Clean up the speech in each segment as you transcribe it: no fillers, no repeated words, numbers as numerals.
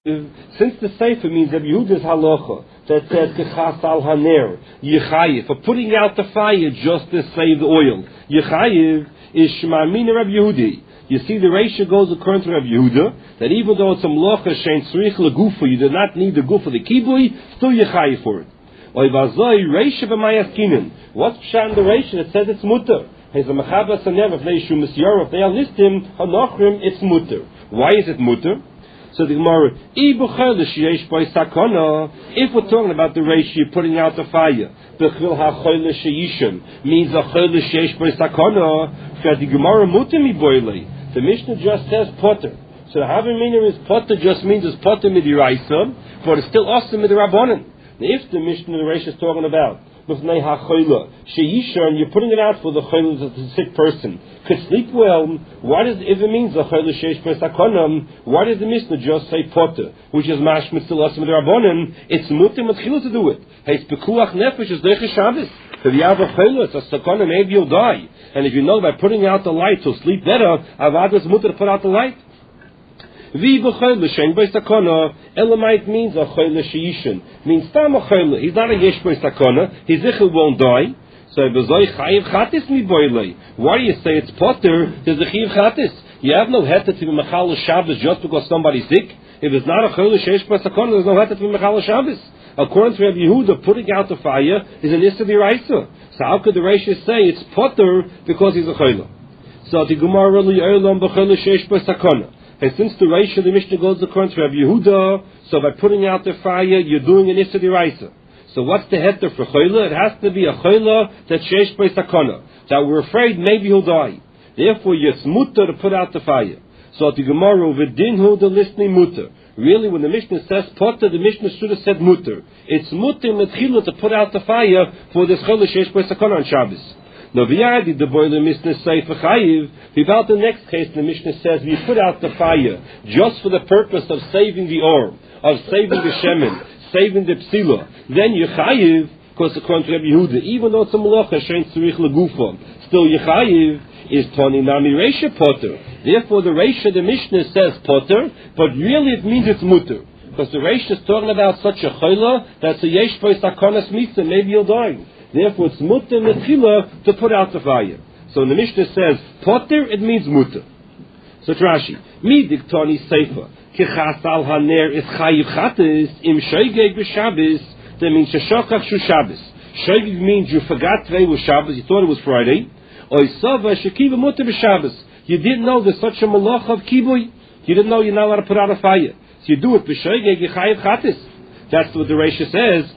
Since the Sefer means that Yehuda's halacha that says kechas al haner yechayiv for putting out the fire just to save the oil, yechayiv is shmamina Reb Yehudi. You see, the ratio goes according to Reb Yehuda that even though it's a melacha shein tzrich legufa, you do not need the gufa the kibui, still yechayiv for it. Oy vazoi ratio b'mayaskinin. What's pshat in the ratio that says it's mutter? He's a mechabas haner if they shum misyar if they listim hanachrim it's mutter. Why is it mutter? So the Gemara, if we're talking about the ratio putting out the fire, means a the Gemara mutimi boile. The Mishnah just says potter. So the Havamina is potter just means it's potter midiraisa, but it's still awesome midirabbanan. If the Mishnah the ratio is talking about and you're putting it out for the chayla, the sick person could sleep well. Why does, if it means the chayla sheish pesakonam, why does the Mishnah just say potter, which is mashmit still asim rabbanan? It's mutim matchila to do it. Hey, it's pekuach nefesh is deiche Shabbos. If you have a chayla, it's a sakona, maybe you'll die. And if you know by putting out the light to sleep better, avad is mutter to put out the light. Elamite means a chayla sheishin. Means tam a chayla. He's not a yesh boy sakona. His ichel won't die. So bezoi chayiv chatis mi boilei. Why do you say it's potter? There's a chayiv chatis. You have no heter to be mechal Shabbos just because somebody's sick. If it's not a chayla sheish boy sakona, there's no heter to be mechal Shabbos. According to Rabbi Yehuda, putting out the fire is an issa d'iraisa. So how could the Reishis say it's potter because he's a chayla? So the Gemara li olam b'chayla sheish boy sakona. And since the ratio the Mishnah goes according to Rabbi Yehuda, so by putting out the fire, you're doing an issa d'iraisa. So what's the heter for chayla? It has to be a chayla that sheish by sakana. That we're afraid maybe he'll die. Therefore, you're smutter to put out the fire. So at the Gemara, v'dinhu the listening mutter. Really, when the Mishnah says potter, the Mishnah should have said mutter. It's mutter metchila to put out the fire for this chayla sheish by sakana on Shabbos. Now, the boiler Mishnah say for chayiv. About the next case, the Mishnah says we put out the fire just for the purpose of saving the or, of saving the shemen, saving the psila. Then you chayiv, because according to Rabbi Yehuda, even though it's a malacha shein tzurich legufa, still you chayiv is toni nami reisha potter. Therefore, the reisha the Mishnah says potter, but really it means it's mutter, because the reisha is talking about such a chayla that's a yesh by sakonas mitzvah, maybe you'll die. Therefore, it's mutter metchila to put out the fire. So when the Mishnah says potter, it means mutter. So Rashi, mi diktani seifa kechas al haner is chayiv chatis im shoygeg b'Shabbos. That means sheshokach shu Shabbos. Shoygeg means you forgot today was Shabbos, you thought it was Friday. Oy sava shekiva mutter b'Shabbos. You didn't know there's such a malach of kibui. You didn't know you're not allowed to put out a fire. So you do it b'shoygeg chayiv chatis. That's what the Reisha says.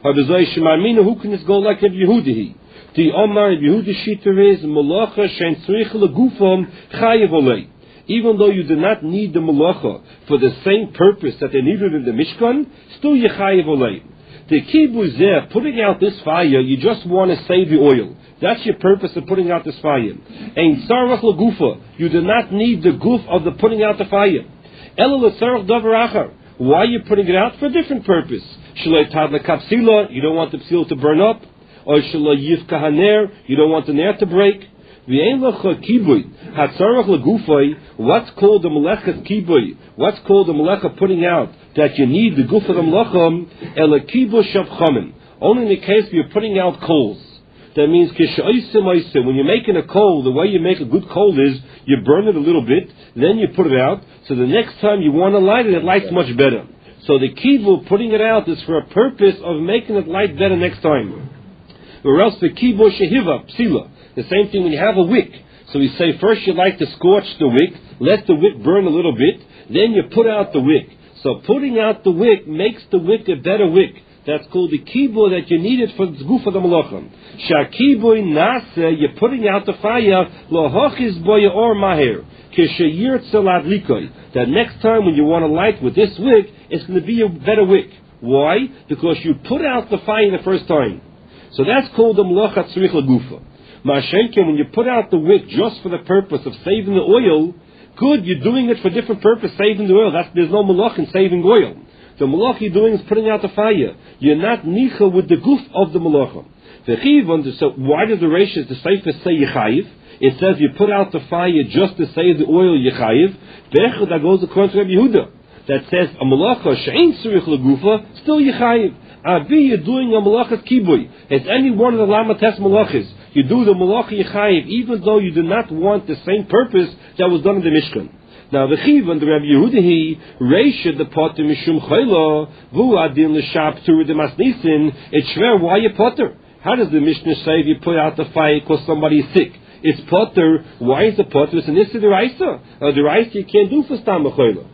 Who can this go like Rabbi Yehuda? The Omar Rabbi Yehuda shita is malacha shein tzrich legufam chayiv olei. Even though you do not need the malacha for the same purpose that they needed in the Mishkan, still you chayiv olei. The kibuz there, putting out this fire, you just want to save the oil. That's your purpose of putting out this fire. Ein tzarach legufa, you do not need the guf of the putting out the fire. Ela letzarach davar achar. Why are you putting it out? For a different purpose. Shalei tad lekapsila, you don't want the psila to burn up. Or shalei yifka haner, you don't want the ner to break. V'ein lecha kibui, hatzarach legufay, what's called the melecha's kibui? What's called the melecha putting out? That you need the guf of the melecha, ele kibu shavchamin. Only in the case where you're putting out coals. That means, when you're making a coal, the way you make a good coal is, you burn it a little bit, then you put it out, so the next time you want to light it, it lights much better. So the kibu, putting it out, is for a purpose of making it light better next time. Or else the kibu shehiva, psila. The same thing when you have a wick. So we say first you like to scorch the wick, let the wick burn a little bit, then you put out the wick. So putting out the wick makes the wick a better wick. That's called the kibu that you needed for the guf of the malachim. Shakibu nase, you're putting out the fire, lohochiz boya or maher, kishayir tzalad likoy. That next time when you want to light with this wick, it's going to be a better wick. Why? Because you put out the fire the first time. So that's called the malacha tzrich lagufa. Mashenkin, when you put out the wick just for the purpose of saving the oil, good, you're doing it for different purpose, saving the oil. There's no malach in saving oil. The malach you're doing is putting out the fire. You're not nicha with the guf of the malachim. So why does the Reishis, the Sefer say yechayiv? It says you put out the fire just to save the oil yechayiv. That goes according to Rabbi Yehuda. that says a malacha she'ain tzurich legufa, still yichayiv. Avi, you're doing a malachas kibui. It's any one of the lamates malachas. You do the malacha yichayiv, even though you do not want the same purpose that was done in the Mishkan. Now the chiv and the Rabbi Yehudahi reisha the potter mishum chayla vu adin l'shab turu de masnisin. It's shver, why you potter? How does the Mishnah say if you put out the fire because somebody is sick? It's potter. Why is the potter? It's an issa deraisa. The raisa you can't do for stam chayla.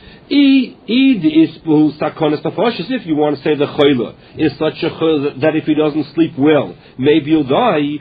If you want to say the chayla is such a chayla that if he doesn't sleep well, maybe he'll die.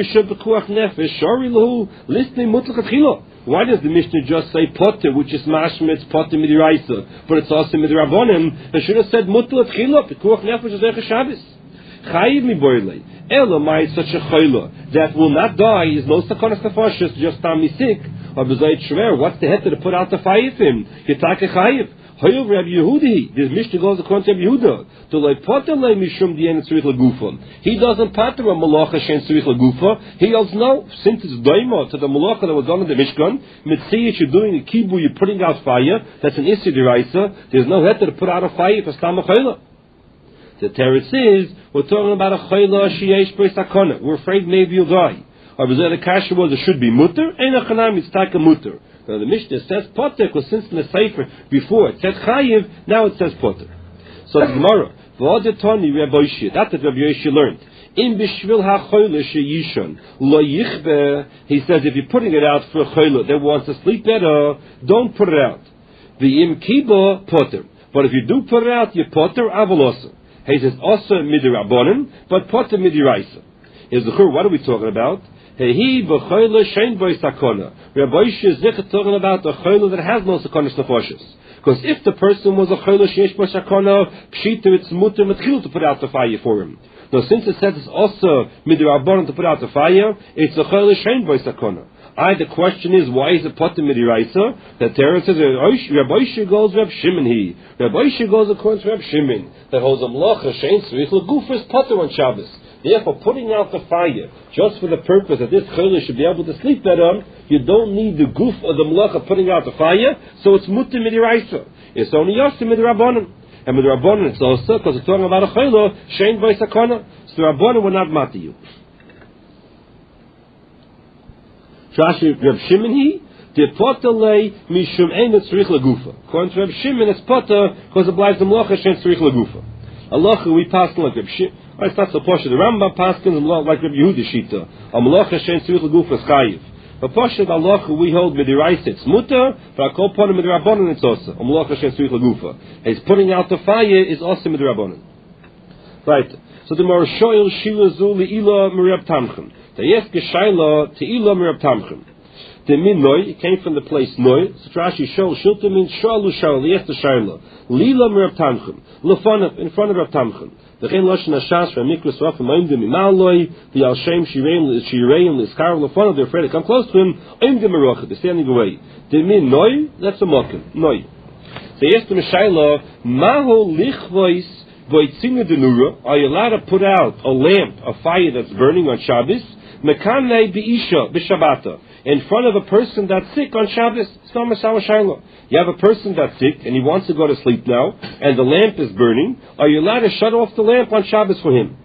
Why does the Mishnah just say potter, which is mashma, it's potter midiraisa, but it's also midirabbonim? They should have said mutal atchila, pekuach nefesh is Shabbos. Chayiv mi boilei. Elamai is such a chayla that will not die, is no sakonas nefashis, just tami sick. Or b'zayit shver, what's the head to put out the fire for him? Yitake chayiv. Hoyev Rabbi Yehudi. This Mishnah goes according to Rabbi Yehuda. To like potter le mishum dien tzurich legufa. He doesn't patter a malacha shen tzurich legufa. He goes, no, since it's doima to the malacha that was done in the Mishkan, mitziyah you're doing a kibu, you're putting out fire, that's an issue deraisa. There's no head to put out a fire for stam chayla. The teretz is, we're talking about a chayla sheyesh b'ei sakona. We're afraid maybe you'll die. Or the kasha was it should be mutter, and a chanam it's taka mutter. Now the Mishnah says potter, because since in the Sefer before it says chayiv, now it says potter. So the Gemara, v'odetoni Rabbi Yishia, that's what Rabbi Yishia learned. In bishvil ha-choyle sheyishon lo yichbe, he says if you're putting it out for a choyle that wants to sleep better, don't put it out. V'im kiba potter, but if you do put it out, you potter avolosa. He says also midirabbonim, but potter midiraisa. Is the what are we talking about? He b'choyle shein b'ei sakona. Rabbi Yishia is talking about a choyle that has no sakonas nefashis. Because if the person was a choyle sheish b'ei sakona, pshita it's mutter mitchil to put out the fire for him. Now since it says it's also midirabbonim to put out the fire, it's a choyle shein b'ei sakona. The question is, why is it potter midiraisa? The Torah says Rabbi Yishia goes Reb Shimon he. Rabbi Yishia goes according to Reb Shimon that holds a malacha shein tzurich legufa is potter on Shabbos. Therefore, putting out the fire just for the purpose that this chayla should be able to sleep better, you don't need the goof of the malacha putting out the fire, so it's mutter midiraisa. It's only yosim midirabbonim. And midirabbonim it's also, because it's talking about a chayla, shein b'ei sakona, so the rabbonim will not matter you. Rashi Reb Shimon he, the potter lay mishum ein tzurich legufa. According to Reb Shimon, it's potter because it applies the malacha shein tzurich legufa. Allah we pass like Reb Shimon. It's not so posh. The Rambam Paskins like Rabbi Yehuda Shita. A malacha shein tzurich legufa is chayiv. But posh Allah we hold midiraisa it's mutter, but I call potter midirabbonim it's also a malacha shein tzurich legufa. He's putting out the fire is also midirabbonim. Right. So the Marashoil Shila Zu Leila Mirab Tamchem. The Yes Geshaila Teila Mirab Tamchem. The min noy, it came from the place noy. So Rashi Shol Shilta means Shalu Shaul. Yes the Shaila. Lila Mirab Tamchem. Lefanah in front of Rab Tamchem. The Chen Lashon Hashas from Mikras Rafim Oimdim Imaloi. The Al Shem Shireim Liskar Lefanah. They're afraid to come close to him. Oimdim Merachah. They're standing away. The min noy, that's a mokim. Noy. The Yes the Shaila Maho Lichvois. Are you allowed to put out a lamp, a fire that's burning on Shabbos? Mekanei b'isha b'shabbata, in front of a person that's sick on Shabbos. You have a person that's sick and he wants to go to sleep now, and the lamp is burning. Are you allowed to shut off the lamp on Shabbos for him?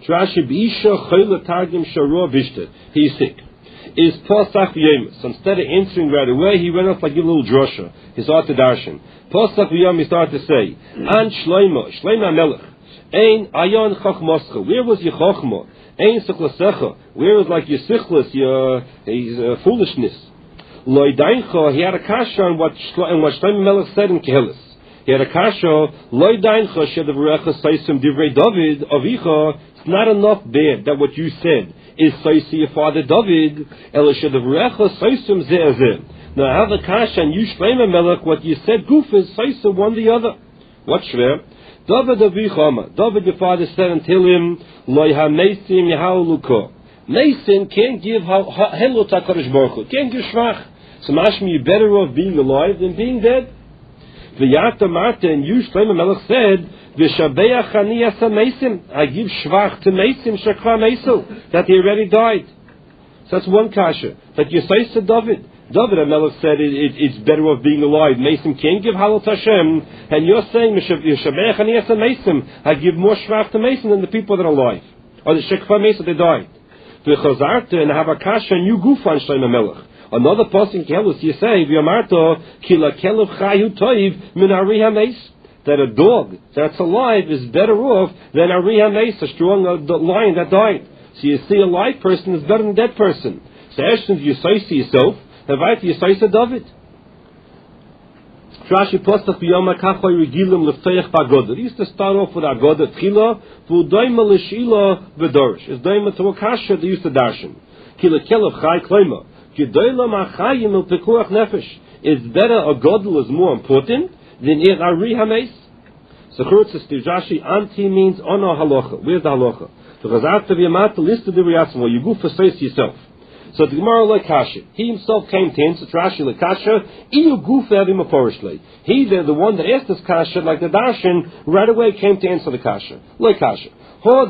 He's sick. Is Pasach Yom. So instead of answering right away, he went off like a little drosha. His art to darshan. Pasach Yom, he started to say, An Shleima Melech, Ein Ayon Chachmoscha. Where was your Chachma? Ein Siklasecha. Where was like your Sichlas, your foolishness? Loi Daincha, he had a kasha on what Shleima Melech said in Kehelis. He had a kasha, Loi Daincha, Shedav Saisim Divrei David, Avicha. It's not enough there that what you said is Saisi your father David, Ela Shedav Saisim Ze'ezeh. Now I have a kasha and you Shleima Melech, what you said goof is Saisa one the other. What shver? David Avichama. David your father said until him, Loi ha-meisim yahauluko. Meisim can't give hello to HaKadosh Baruch Hu. Can't give shvach. So mashmi, you're better off being alive than being dead. V'yata Marta, and you Shleima Melech said, V'shabeach ani asa meisim. I give shvach to meisim shakra meisil, that he already died. So that's one kasha. But you say to David, David HaMelech said it's better off being alive. Mason can't give halal to Hashem, and you're saying Yeshabech and Yesa Mason, I give more shvach to Mason than the people that are alive, or the Shekfa Mason they died. V'chazarta and Havakasha and you gufan Shloim HaMelech. Another person Kelus you say V'yamarta Kila Kelev Chayu Toiv Min Ari HaMeis, that a dog that's alive is better off than Ari HaMeis, a strong lion that died. So you see a live person is better than a dead person. So Ashton, you say to yourself, Havayt Yisrael David. Rashi Postach B'Yom HaKachoy Regilim L'Ftayach B'Agoda. He used to start off with Agoda Tchila, V'Udoyma L'Shila V'Dorish. It's Doyma to Akasha, they used to darshan. Kila Kelev Chai Kleima. Gedoyla Ma'chayim El Pekuach Nefesh. It's better, a Godel is more important than Ir Ari HaMeis. So Churutz Rashi, Anti means Ono Halacha. Where's the Halacha? The Chazat of Yamata listed the Riyatzim, you go for says yourself. So the Gemara Lekasha, he himself came to answer Rashi Lekasha, Iyu Guf Evim Aporishli. He, the one that asked this Kasha, like the Darshan, right away came to answer the Kasha. Lekasha. That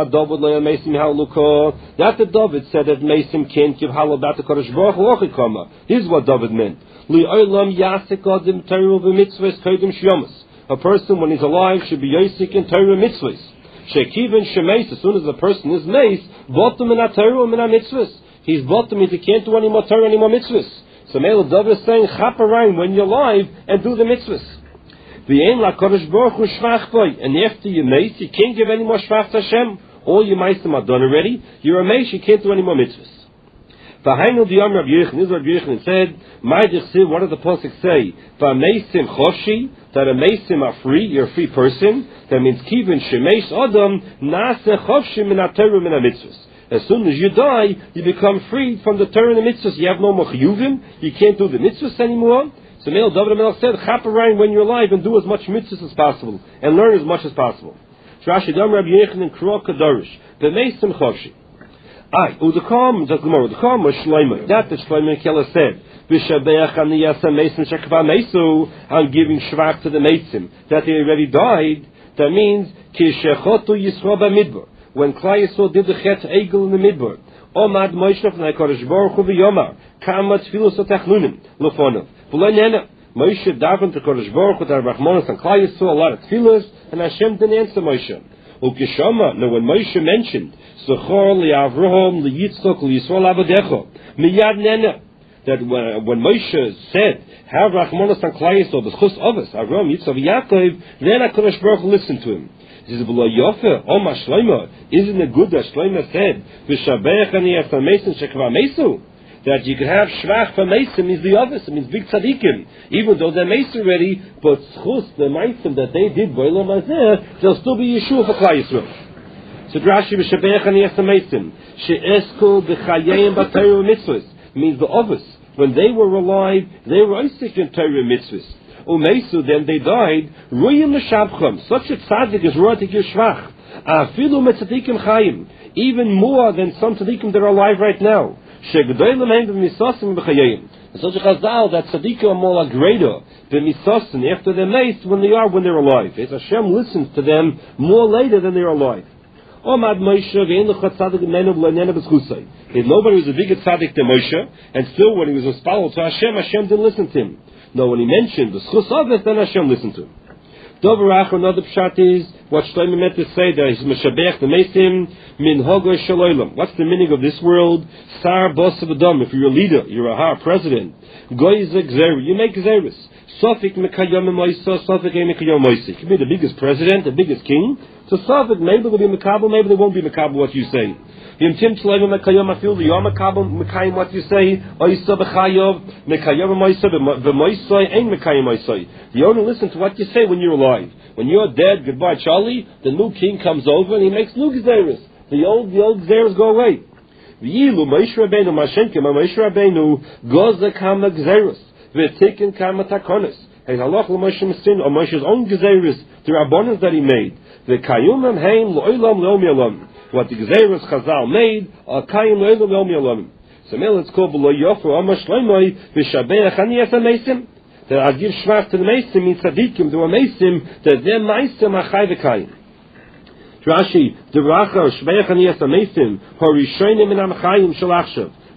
the David said that Mesim can't give halal about the Kodesh Baruch Hu. Here's what David meant. A person when he's alive should be Yosik in Torah mitzvahs. Shekivin Shemeis, as soon as the person is mace, bottom in a Torah in a mitzvahs. He's bottom if he can't do any more Torah, any more mitzvahs. So Mele David is saying, chap around when you're alive and do the mitzvahs. V'yein la Kodesh Baruch Hu shvach boy. And after you're mace, you can't give any more shvach to Hashem. All your meisim are done already. You're a mace, you can't do any more mitzvahs. V'hainu diyam Rabbi Yechon, this is Rabbi Yechon said, what does the pasuk say? V'ameisim choshi, that a meisim are free, you're a free person. That means kivin shemesh adam, nase choshim min ha-Torah min ha-mitzvahs. As soon as you die, you become freed from the Torah and the mitzvahs. You have no more chiyuvim. You can't do the mitzvahs anymore. So Mele David HaMelech said, chap around when you're alive and do as much mitzvahs as possible and learn as much as possible. Rashi Dam Rabbi Yechon and Krok Kadarish. B'meisim choshi. Udakam, the Gemara, Udakam was Shlomo. That the Shlomo Keller said, V'shabeach aniyasa meisim shekva meisu, I'm giving shvach to the meisim, that they already died. That means, ki shechotu Yisro b'midbar. When Klal Yisrael did the Chet Egel in the Midbar, Omad Moshe Kodesh Baruch Hu v'Yomar, Kama Tfilos Atachnunim Lefonov. V'lo nena Moshe davened to Kodesh Baruch Hu that Rachmanos and Klal Yisrael a lot of tefillos, and Hashem didn't answer Moshe. Ukishama, now when Moshe mentioned Zechor liAvraham liYitzchok liYisrael Avadecho, miyad nena, that when Moshe said, have Rachmanos and Klal Yisrael b'chus avos Avraham Yitzchok Yaakov, then Kodesh Baruch Hu listened to him. He says, isn't it good that Shlomo said, that you can have shvach for Mesim is the obvious, it means big tzaddikim. Even though they're Mesim already, but schus, the Mesim that they did, they'll still be Yeshua for Klal Yisrael. So Rashi v'shabech ani yasa Mesim, she'esku b'chayim b'Torah mitzvahs, means the obvious. When they were alive, they were Isaac in Torah mitzvahs. Umeisu, then they died. Ruyim l'shabcham. Such a tzaddik is roy to give shvach. Afilu metzadikim chayim. Even more than some tzaddikim that are alive right now. Shegdolim hem b'misosim b'chayim. Such a chazal that tzaddikim are more like greater b'misosim after they're maced when they're alive. As Hashem listens to them more later than they're alive. Omad Moshe ve'en l'cha tzaddik menu v'l'nena b'schusay. If nobody was a bigger tzaddik than Moshe, and still when he was responding to Hashem, Hashem didn't listen to him. No, when he mentioned the schus of it, then Hashem listened to him. Doverach, another pshat is what Shlomo meant to say that he's meshabech the mesim min hogoy shalolim. What's the meaning of this world? Sar bos of Adam. If you're a leader, you're a har president. Goy zegzer, you make zeris. Sofik mekayom moisa, sofik mekayom moisa. You can be the biggest president, the biggest king. So sofik, maybe they'll be mekabel, maybe they won't be mekabel what you say. Yom tim tzleim mekayom afil v'yom mekabel mekayim what you say. Oisa b'chayov mekayom moisa v'moisoi ain't mekayim moisoi. You only listen to what you say when you're alive. When you're dead, goodbye Charlie. The new king comes over and he makes new gzeres. The old gzeres go away. V'yilu Moshe Rabbeinu Mashenke Moshe Rabbeinu goza kama gzeres v'tikin kama takonis. And halach l'Moshe Mesin or Moshe's own gzeres, the rabbanos that he made. V'kayumam heim lo'olam le'om yalam. What the Gzeres Chazal made, Kayim Lo'elam Yom Yalam. So now let's call below Yofu Amar Shloimoi V'Shabeach Ani Yasa Meisim. That I give shvach to the Meisim means tzaddikim to a Meisim that their Meisim are Chai V'Kayim. Rashi, the Racha Shabeach Ani Yasa Meisim Horishonim Min Am Chayim Shalachshav.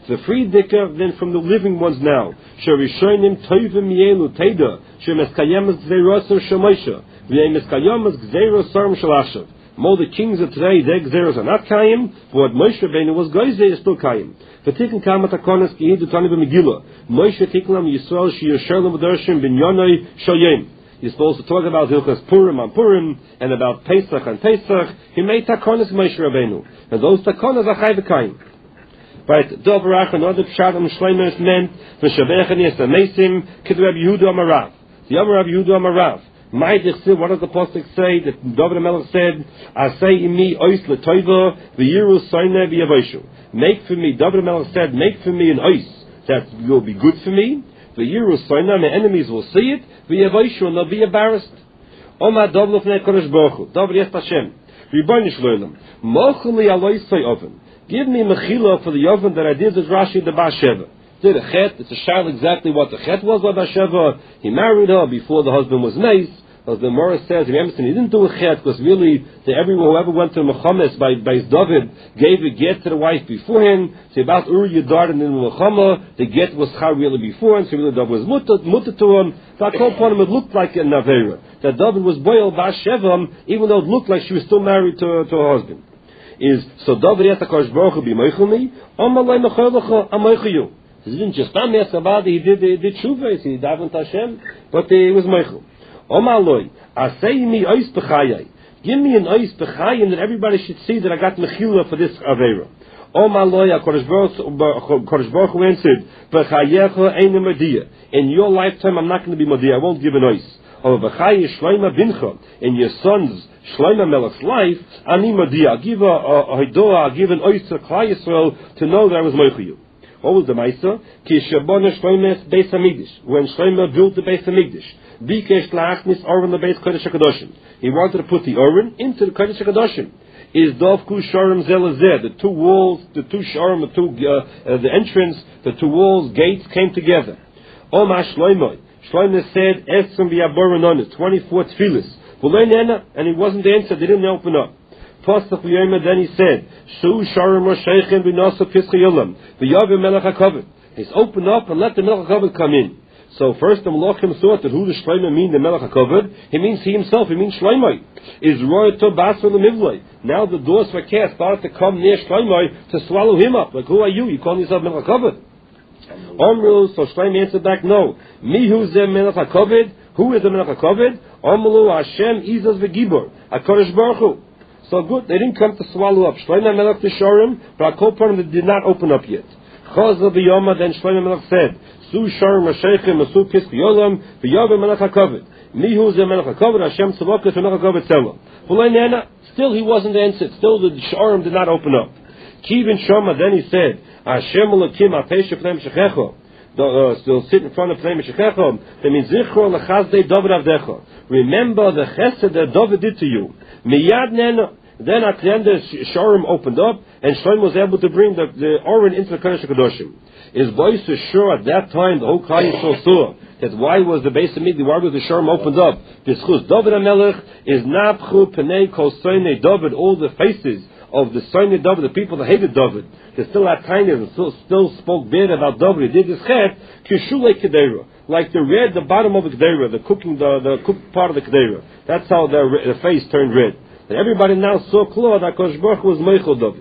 The Friedika then from the living ones now. Sherishonim toivim yelu teda. Shemeskayemas gzeirosar shemosha. V'yemeskayemas gzeirosar shalashav. All the kings of today, their gzeiros are not kayim. But what Moshe Rabbeinu was goyze is still kayim. V'tikin kamat hakonas ki hidu tani b'megillah. Moshe tiklam Yisrael sheyosherlam v'dershim b'nyonoi shoyim. You're supposed to talk about Hilchas Purim on Purim and about Pesach on Pesach. He made takonas Moshe Rabbeinu, and those takonas are chai v'kayim. Right, Dovarach another pshat on Shleimer meant v'shavechan yes amesim kid Rabbi Yehuda Amarav. The Amar Rabbi Yehuda Amarav. My dichsiv, what does the pasuk say that David HaMelech said? Asay imi ois letoiva v'yiru soine v'yavoshu. Make for me, David HaMelech said, make for me an ois that will be good for me. V'yiru soine, my enemies will see it. V'yavoshu, and they'll be embarrassed. Oma David l'fnei Kodesh Baruch Hu. David yes Hashem. Ribono shel olam. Mochel li alois soy oven. Give me mechila for the oven that I did as Rashi the Bas Sheva. Did a chet, it's a shayla exactly what the chet was by Bas Sheva. He married her before the husband was nice. As the Morris says, he didn't do a chet because really whoever went to Mechames by David gave a get to the wife beforehand. So about Uri Yadar and in Mechama, the get was char really beforehand, so really David was mutter to him. That whole point it looked like a Navera. That David was boiled Bas Sheva, even though it looked like she was still married to her husband. So David asked HaKadosh Baruch Hu, b'moichel me, amalei mechelecha, amoichel you. He didn't just ask about it, he did shuvah, he davened Hashem, but he was moichel. Amaloi, asay mi ois b'chayai. Give me an ois b'chayim that everybody should see that I got mechila for this avera. Amaloi, HaKadosh Baruch Hu answered, b'chayecha einu madiyah. In your lifetime, I'm not going to be madiyah, I won't give an ois. In your son's Shlomo Melech's life, Ani Madi, I'll give I'll give an ois to Klal Yisrael to know that I was moichel you. What was the Maisa? Ki Shabona Shlomo Beis Hamikdash. When Shlomo built the Beis Hamikdash, Bikesh La'achnis Oren the Beis Kodesh HaKadoshim. He wanted to put the Oren into the Kodesh HaKadoshim. Is Dovku Shorim Zelazeh, the two walls, the two Shorim, the entrance, the two walls, gates came together. Oma Shlomo. Shlomo said, Esrim v'yaboron 24 tefillas. And he wasn't answered, they didn't open up. Then he said, Shu Sharim Rosheichem v'nosa Pischayolam v'yavim Melech HaKavod. He's open up and let the Melech HaKavod come in. So first the Malachim thought that who does Shlomo mean, the Melech HaKavod? He means he himself, he means Shlomo. Is Royato Basar Lemivloi. Now the doors for cast started to come near Shlomo to swallow him up. Like, who are you? You call yourself Melech HaKavod? Omru, so Shlomo answered back, no. Mihu ze Melech HaKavod. Who is the Melech HaKavod? Omru Hashem Izaz v'Gibor. HaKadosh Baruch Hu. So good, they didn't come to swallow up. Shlomo Melech Tishorim, but HaKol they did not open up yet. Chazal b'yoma, then Shlomo Melech said, Su Shorim Rashechem, Su Pisk Yolam, v'yavim Melech HaKavod. Mihu ze Melech HaKavod, Hashem Tzavokas v'Melech HaKavod Tzela. Still he wasn't answered. Still the Shorim did not open up. Kivin Shoma, then he said, Hashem Elokim HaPesha Pnei Meshechecho. Still sit in front of Pnei Meshechecho. That means Zichro Lechazdei David Avdecha. Remember the chesed that David did to you. Miyad Nena. Then at the end the Shorim opened up and Shlomo was able to bring the Oren into the Kodesh HaKadoshim. His voice is sure at that time the whole Klal Yisrael saw that why was the Beis Hamikdash, why was the Shorim opened up? B'schus David HaMelech is Napchu Pnei Kol Soinei David, all the faces of the Soinei David, the people that hated David. They still had kindness and still spoke bad about David. He did his chet, Kishulei Kedera. Like the red, the bottom of the Kedera, the cooking, the cooked part of the Kedera. That's how the face turned red. And everybody now saw clear that HaKadosh Baruch Hu was Meichel David.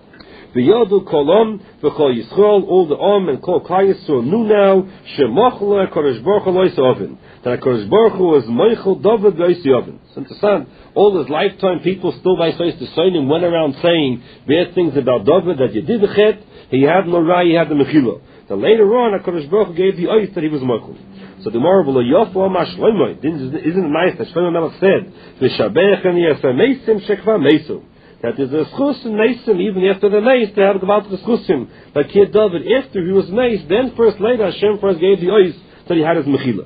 V'yodu kolom v'chol Yisrael, all the and kol Klal Yisrael knew now shemachol HaKadosh Baruch Hu lois oven, that HaKadosh Baruch Hu was Meichel David lois oven. So understand, all his lifetime people still by face to sign him went around saying bad things about David, that you did the chet, he had no rai, he had the mechila. Then later on HaKadosh Baruch Hu gave the oath that he was Meichel. So the more of the Yof Oma Shlomo, isn't it nice that Shlomo Melech said, "V'shabech and Yasameisim Shekva Meisu." That is a schus and Meisim even after the Meis they have about the schusim. But Kid David after he was Meis, then first later Hashem first gave the oath that he had his mechila.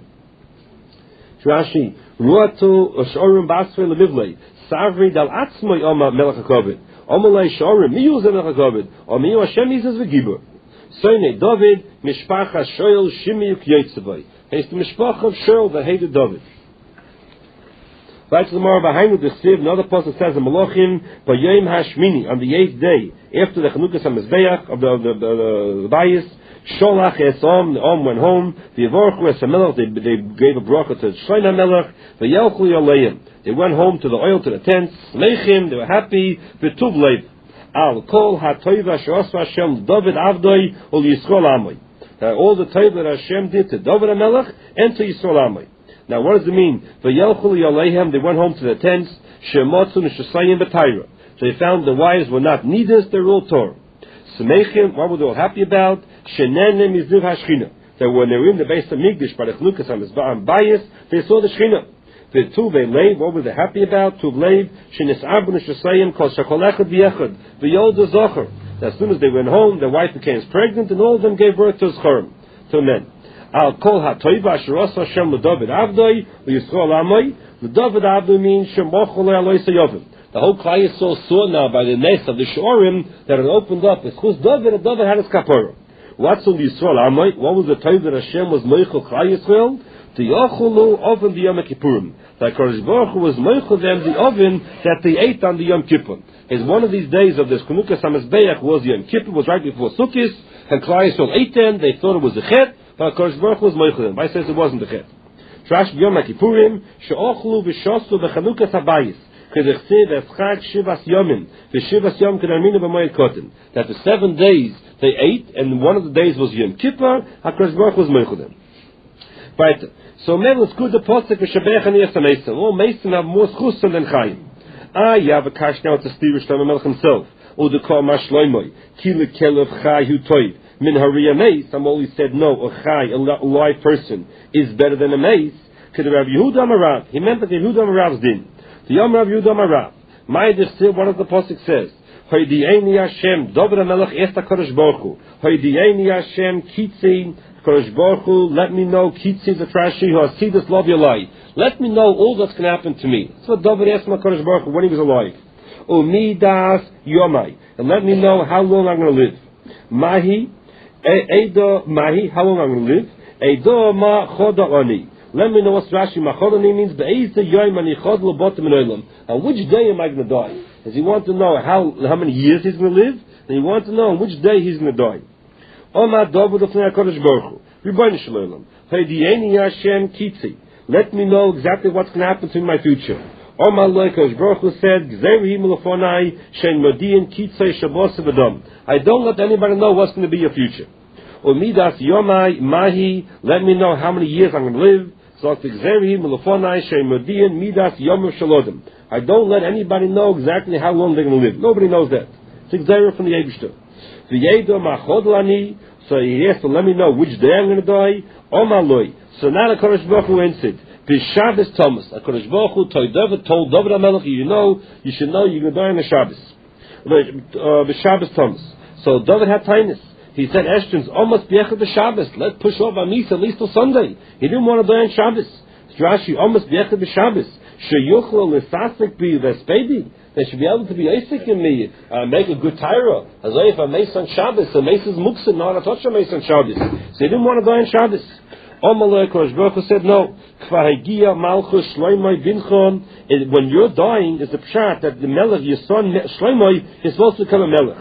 Rashi Ruatu Shorim Basrei Levivlei Savri Dal Atzmoi Oma Melech HaKavod Omalei Shorim Miyu Ze Melech HaKavod Omiyu Hashem Izaz v'Gibor Soinei David Mishpacha Shoel Shimi Ukyetzavai. It's the mishpach of Shaul that hated David. Right to the Gemara behind the Siv, another person says in Malachim, B'Yom Hashmini, on the 8th day, after the Chanukas HaMizbeach of the Bayis, Sholach Esom, the Om went home, the Yevorchu Es HaMelech, they gave a bracha to Shloim HaMelech, the Yelchu Yoleim, they went home to the oil, to the tents, Leichim, they were happy, V'tuv Leiv, Al Kol HaToiva She'osva Hashem, David Avdoi, Ul Yisrael Amoy. All the Toiv that Hashem did to David HaMelech, and to Yisrael Amoy. Now, what does it mean? V'yelchu Yoleihem, they went home to the tents, She'motzu N'shasayim B'Taira. So they found the wives were not needers, they were all Torah. Semechim, what were they all happy about? Shenenem Yizduv HaShchina. That when they were in the base of Migdash, by the Chanukas and Bayis, they saw the Shechina. V'tuv Leiv, what were they happy about? Tuv Leiv, Shenis'abu N'shasayim, Kol Shakol Echad V'yechad, V'yod Zocher. As soon as they went home, their wife became pregnant, and all of them gave birth to Zchorim, to men. Al Kol HaToiva Asheros Hashem L'David Avdoi, L'Yisrael Amoy. L'David Avdoi means Shemochol Aloy Sayovim. The whole Klal Yisrael saw now by the nest of the Shorim that it opened up. It's Chuz David, and David had his kapara. What's on the Yisrael Amoy? What was the time that Hashem was Meichel Klal Yisrael? The Yochulu oven the Yom Kippurim. That Kodesh Baruch Hu was Meichel them the oven that they ate on the Yom Kippur. Is one of these days of this Chanukas HaMizbeach was Yom Kippur, was right before Sukkot, and Klal Yisrael ate them. They thought it was a chet, but Kodesh Baruch Hu was Meichel them. I says it wasn't a chet. Trash Yom Kippurim she'ochlu v'shosu v'Chanukas HaBayis. That for 7 days they ate, and one of the days was Yom Kippur. HaKadosh Baruch was Meichel. Right. So maybe it's good the posuk for Shabbat and Yesa Mason. All Mason have more schusim than Chaim. You have a kash now to Steve Shlomo Melech himself. Or the Kol Mashloimoy. Kila Kelev Chai Hu Toiv. Min Hariya Meis. I'm always said no. A Chai, a live person, is better than a Meis. Because Rav Yehuda Amarav. He meant that Yehuda Amarav's din. The Yom Rav Yehuda Amarav. Ma'adir still, what does the posuk says? Hoidieni Hashem, David HaMelech Esta Kodesh Baruch Hu. Hoidieni Hashem, Kitzi, Kodesh Baruch Hu, let me know, Kitzi the Trashi, Hasidus Love Yolai. Let me know all that's going to happen to me. That's what David asked Kodesh Baruch Hu when he was alive. Umidas Yomai. And let me know how long I'm going to live. Mahi, Eido Mahi, how long I'm going to live. Eido Ma Choda Oni. Let me know what Rashi Machodani means. On which day am I going to die? Does he want to know how many years he's going to live? And he wants to know on which day he's going to die. Let me know exactly what's going to happen to me in my future. I don't let anybody know what's going to be your future. Let me know how many years I'm going to live. I don't let anybody know exactly how long they're going to live. Nobody knows that. It's Xerah from the Eibishter. So he has to let me know which day I'm going to die. So now the Kodesh Baruch Hu answered. B'Shabbos Thomas. The Kodesh Baruch Hu told David HaMelech, you should know you're going to die on the Shabbos. B'Shabbos Thomas. So David had tinus. He said, Eshton's almost b'echad the Shabbos. Let's push off Amis at least till Sunday. He didn't want to die on Shabbos. Rashi, almost b'echad the Shabbos. Sheyuchlo l'sasik bi v'espedi. They should be able to be Isaac in me, make a good tyra. As if a mace on Shabbos, a mace is muksa, not a touch a mace on Shabbos. So he didn't want to die on Shabbos. Amalei Kodesh Baruch Hu said, no. When you're dying, it's a pshat that the melech, your son Shlomo, is supposed to become a melech.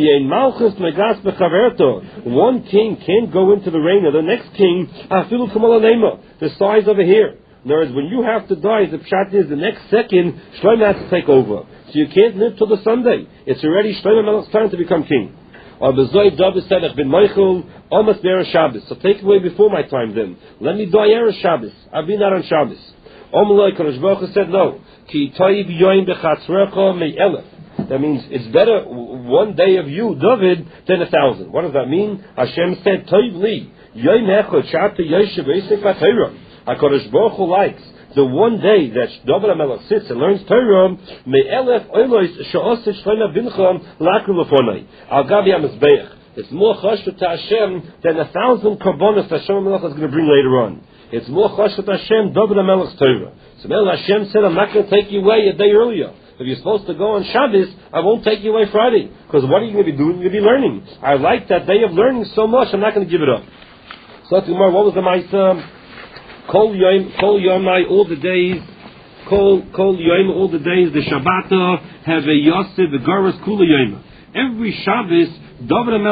One king can't go into the reign of the next king, the size of a hair. In other words, when you have to die, the pshat is the next second, Shlomo has to take over. So you can't live till the Sunday. It's already Shlomo Melech's time to become king. Or Bezoy David said, I've been Michael, almost there on Shabbos. So take away before my time then. Let me die here on Shabbos. I've been out on Shabbos. Omalai Kodesh Baruch Hu said, no. Ki toiv yoim bechatzrecha me'elef. That means it's better one day of you, David, than 1,000. What does that mean? Hashem said, toiv li, yoim echot shata yoshev esek v'Torah. HaKadosh Baruch Hu likes the one day that David HaMelech sits and learns Torah, me'elef oilos she'oseh Shlomo bincha lakru lefonai. Al gabi HaMizbeach. It's more chashut to Hashem than 1,000 korbanos that Shlomo Melech is going to bring later on. It's more chashut to Hashem, David HaMelech's Torah. So Hashem said, I'm not going to take you away a day earlier. If you're supposed to go on Shabbos, I won't take you away Friday. Because what are you going to be doing? You're going to be learning. I like that day of learning so much, I'm not going to give it up. So, what was the Ma'aseh? Kol Yomai, all the days, Kol Yom, all the days, the Shabbata, have a Yosef, the Garas Kula Yom. Every Shabbos, David